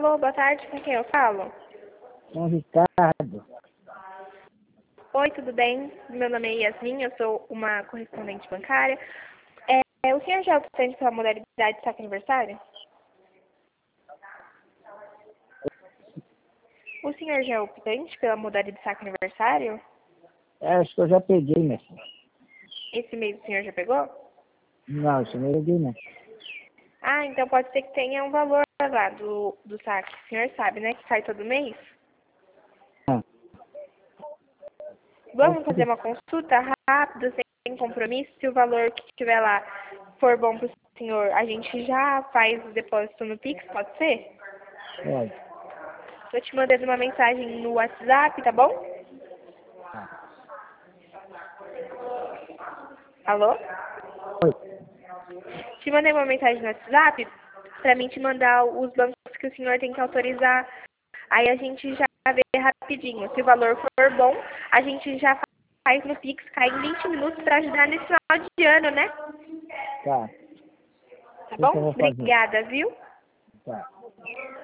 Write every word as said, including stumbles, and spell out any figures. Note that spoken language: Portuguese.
Alô, boa tarde, com quem eu falo? Com o Ricardo. Oi, tudo bem? Meu nome é Yasmin, eu sou uma correspondente bancária. É, o senhor já obtém sua modalidade de saque aniversário? O senhor já é optante pela modalidade de saque aniversário? É, acho que eu já peguei, né? Esse mês o senhor já pegou? Não, isso não é peguei, né? Ah, então pode ser que tenha um valor lá do, do saque. O senhor sabe, né, que sai todo mês? Ah, Vamos fazer uma consulta rápida, sem compromisso. Se o valor que tiver lá for bom para o senhor, a gente já faz o depósito no Pix, pode ser? pode. Estou te mandando uma mensagem no WhatsApp, tá bom? Ah. Alô? Oi. Te mandei uma mensagem no WhatsApp para mim te mandar os bancos que o senhor tem que autorizar. Aí a gente já vê rapidinho. Se o valor for bom, a gente já faz no Pix, cai em vinte minutos para ajudar nesse final de ano, né? Tá. Tá O que que eu bom? vou fazer? Obrigada, viu? Tá.